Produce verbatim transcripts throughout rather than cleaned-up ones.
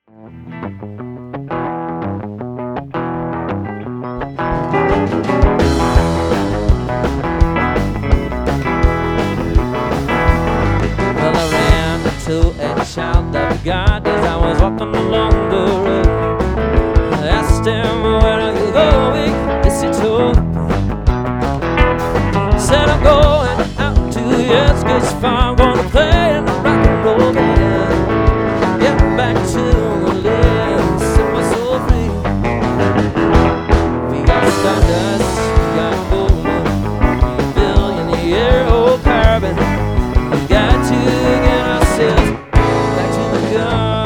Well, I ran into a child of God as I was walking along the road. I asked him, where are you going? Yes, he told me. Said, I'm going out to the Eskers farm, gonna play in the rock and roll band. Get back to the land, set my soul free. We got stardust, we got gold, we billionaire old carbon. We got to get ourselves back to the garden.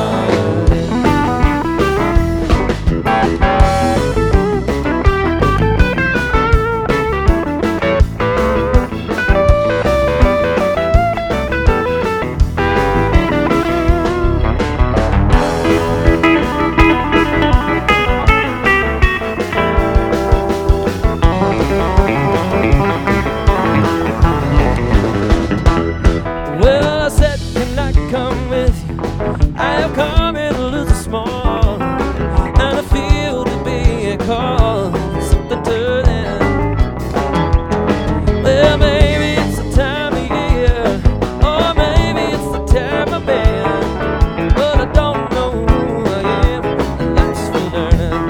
Well, I said, can I come with you? I have come here to lose a small, and I feel to be a call, something to them. Well, maybe it's the time of year, or maybe it's the time of man, but I don't know who I am, and that's for learning.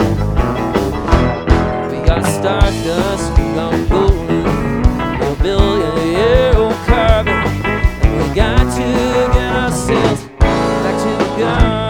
We got stardust, we got golden, we're billionaire old carbon. We got to get ourselves back to the garden.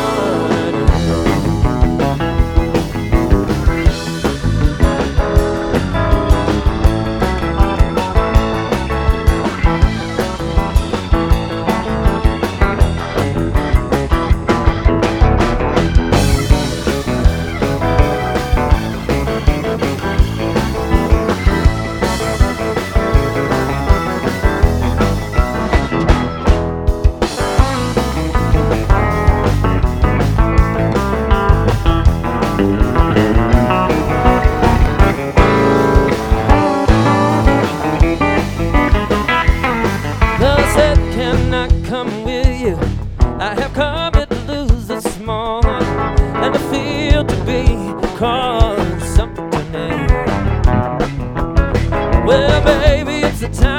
Come with you. I have come here to lose the small, and I feel to be called something to name. Well, baby, it's the time.